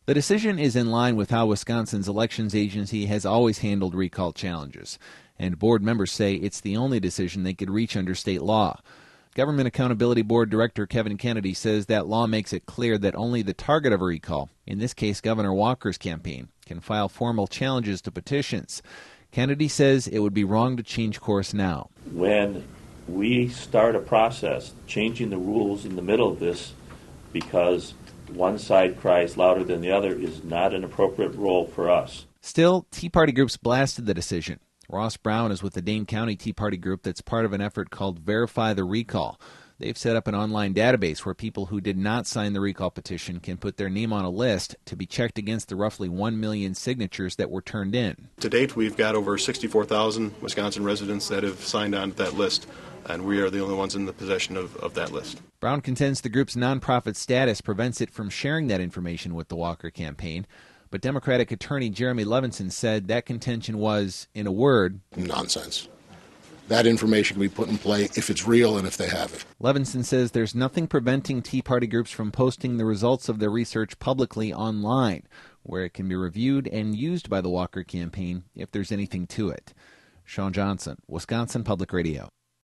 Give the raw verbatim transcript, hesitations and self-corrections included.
The decision is in line with how Wisconsin's elections agency has always handled recall challenges, and board members say it's the only decision they could reach under state law. Government Accountability Board Director Kevin Kennedy says that law makes it clear that only the target of a recall, in this case Governor Walker's campaign, can file formal challenges to petitions. Kennedy says it would be wrong to change course now. When we start a process changing the rules in the middle of this because one side cries louder than the other is not an appropriate role for us. Still, Tea Party groups blasted the decision. Ross Brown is with the Dane County Tea Party group that's part of an effort called Verify the Recall. They've set up an online database where people who did not sign the recall petition can put their name on a list to be checked against the roughly one million signatures that were turned in. To date, we've got over sixty-four thousand Wisconsin residents that have signed on to that list, and we are the only ones in the possession of, of that list. Brown contends the group's nonprofit status prevents it from sharing that information with the Walker campaign. But Democratic attorney Jeremy Levinson said that contention was, in a word, nonsense. That information can be put in play if it's real and if they have it. Levinson says there's nothing preventing Tea Party groups from posting the results of their research publicly online, where it can be reviewed and used by the Walker campaign if there's anything to it. Sean Johnson, Wisconsin Public Radio.